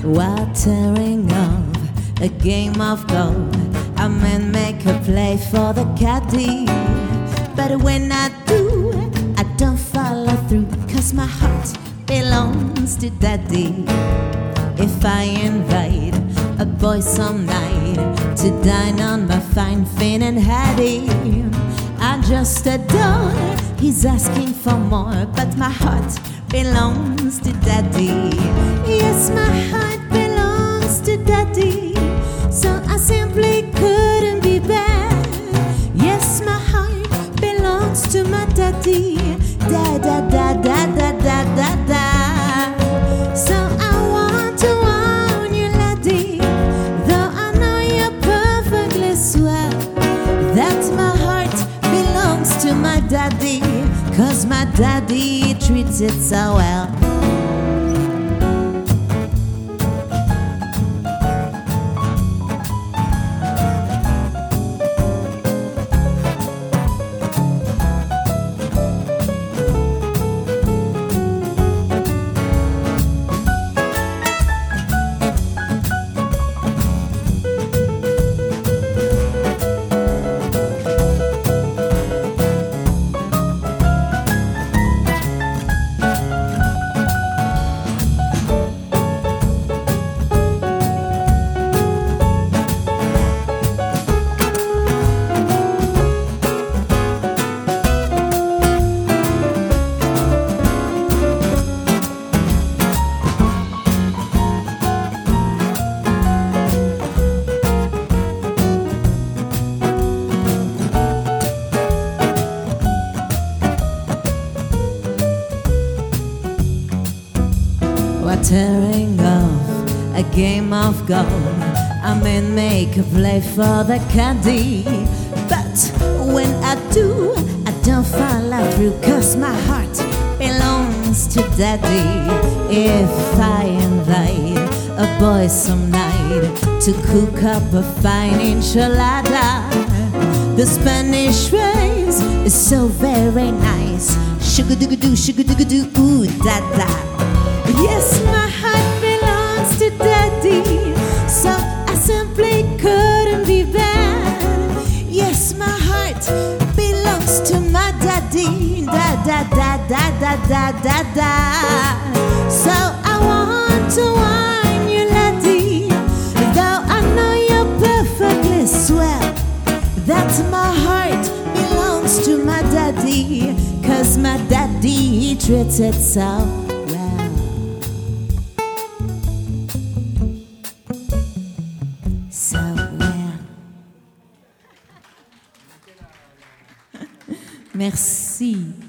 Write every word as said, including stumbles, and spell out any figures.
Watering of a game of gold, a man make a play for the caddy. But when I do, I don't follow through, cause my heart belongs to daddy. If I invite a boy some night to dine on my fine fin and Hattie, I just adore, he's asking for more, but my heart belongs to daddy. Yes, my heart belongs to daddy, so I simply couldn't be bad. Yes, my heart belongs to my daddy. Da da da da da da da da. So I want to warn you, laddie, though I know you're perfectly swell, that my heart belongs to my daddy, cause my daddy treats it so well. Watering of a game of gold, I may make a play for the caddy. But when I do, I don't follow through, cause my heart belongs to daddy. If I invite a boy some night to cook up a fine enchilada, the Spanish phrase is so very nice. Sugar-doo-doo, sugar-doo-doo, ooh, da-da. Yes, my heart belongs to daddy, so I simply couldn't be bad. Yes, my heart belongs to my daddy, da da da da da da da da. So I want to warn you, laddie, though I know you're perfectly swell, that my heart belongs to my daddy, cause my daddy treats it so. So well. Merci.